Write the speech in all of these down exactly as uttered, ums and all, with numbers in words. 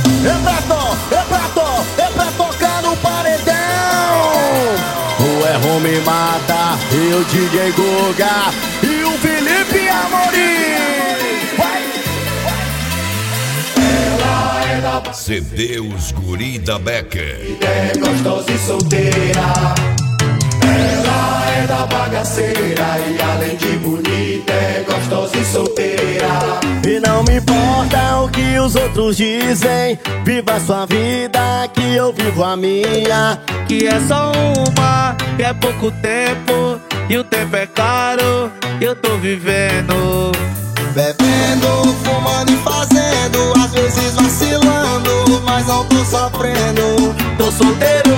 É pra to, é pra to, é pra tocar no paredão. O Erro me mata, e o D J Guga e o Felipe Amorim. Vai! Ela é da C D Os Guri da Becker. é gostosa e solteira. Ela é da bagaceira e além de bonita é gostosa e solteira. E não me importa o que os outros dizem, viva a sua vida que eu vivo a minha. Que é só uma, que é pouco tempo, e o tempo é caro, e eu tô vivendo. Bebendo, fumando e fazendo, às vezes vacilando, mas não tô sofrendo. Tô solteiro.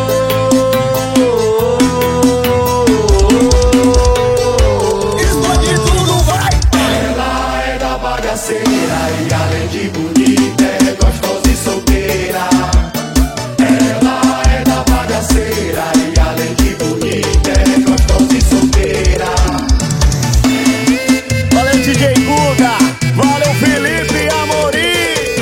Explode tudo, vai! Ela é da bagaceira e além de bonita é gostosa e solteira. Ela é da bagaceira e além de bonita é gostosa e solteira. Valeu D J Guga, valeu Felipe Amorim.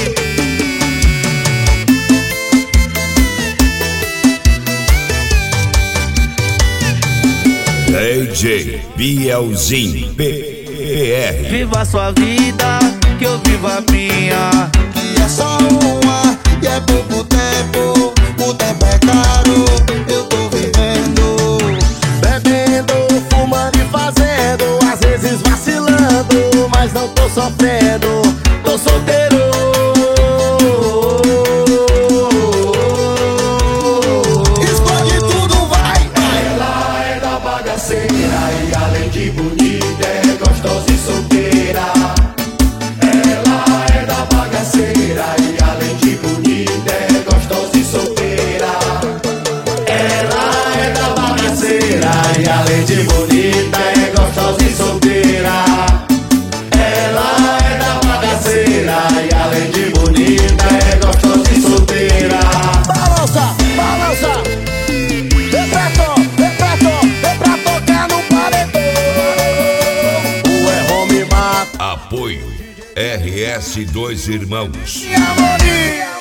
D J Bielzinho P R. Viva a sua vida, que eu vivo a minha. Que é só uma, e é pouco tempo, o tempo é caro, eu tô vivendo. Bebendo, fumando e fazendo, às vezes vacilando, mas não tô sofrendo. Tô solteiro. Explode tudo, vai! Ela é da bagaceira e além de bonita é gostosa e solteira. Ela é da bagaceira e além de bonita é gostosa e solteira. Ela é da bagaceira e além de bonita é gostosa e solteira. Ela é da bagaceira e além de bonita é gostosa e solteira. Balança, balança. É pra to, é pra to, é pra tocar no paredão. O Erro me mata. Apoio R S Dois Irmãos. E Amorim.